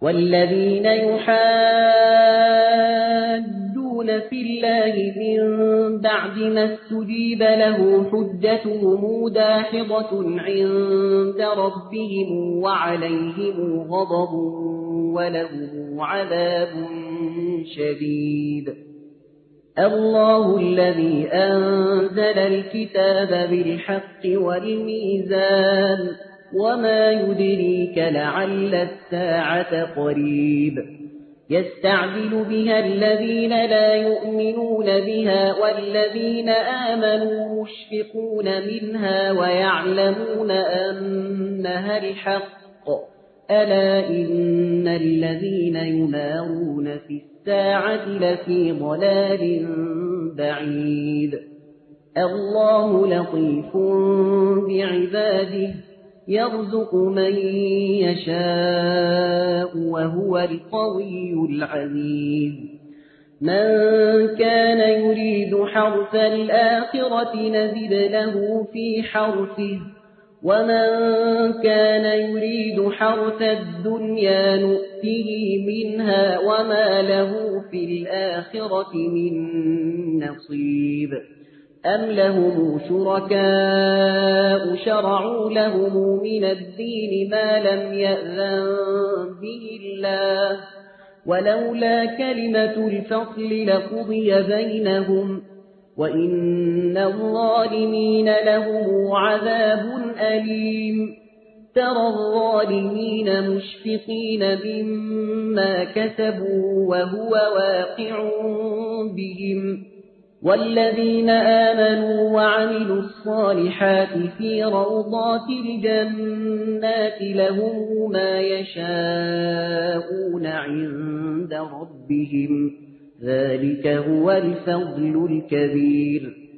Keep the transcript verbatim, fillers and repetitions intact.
والذين يحادون في الله من بعد ما استجيب له حجتهم داحضة عند ربهم وعليهم غضب ولهم عذاب شديد. الله الذي أنزل الكتاب بالحق والميزان وما يدريك لعل الساعة قريب. يستعجل بها الذين لا يؤمنون بها والذين آمنوا مشفقون منها ويعلمون أنها الحق. ألا إن الذين يمارون في الساعة لفي ضلال بعيد. الله لطيف بعباده يرزق من يشاء وهو القوي العزيز. من كان يريد حرث الآخرة نزد له في حرثه ومن كان يريد حرث الدنيا نؤته منها وما له في الآخرة من نصيب. أم لهم شركاء شرعوا لهم من الدين ما لم يأذن به الله ولولا كلمة الفصل لقضي بينهم وإن الظالمين لهم عذاب أليم. ترى الظالمين مشفقين مما كسبوا وهو واقع بهم والذين آمنوا وعملوا الصالحات في روضات الجنات لهم ما يشاءون عند ربهم ذلك هو الفضل الكبير.